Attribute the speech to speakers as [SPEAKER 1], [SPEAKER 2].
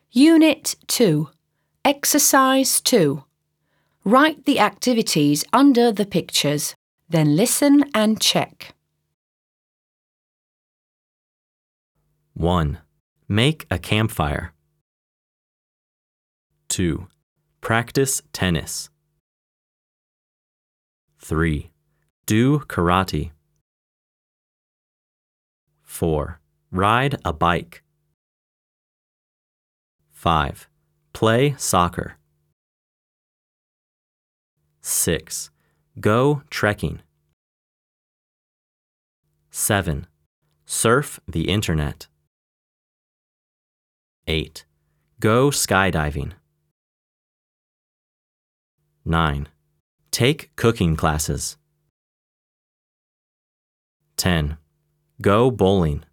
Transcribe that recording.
[SPEAKER 1] Unit 2. Exercise 2. Write the activities under the pictures, then listen and check.
[SPEAKER 2] 1. Make a campfire. 2. Practice tennis. 3. Do karate. 4. Ride a bike. 5. Play soccer. 6. Go trekking. 7. Surf the internet. 8. Go skydiving. 9. Take cooking classes. 10. Go bowling.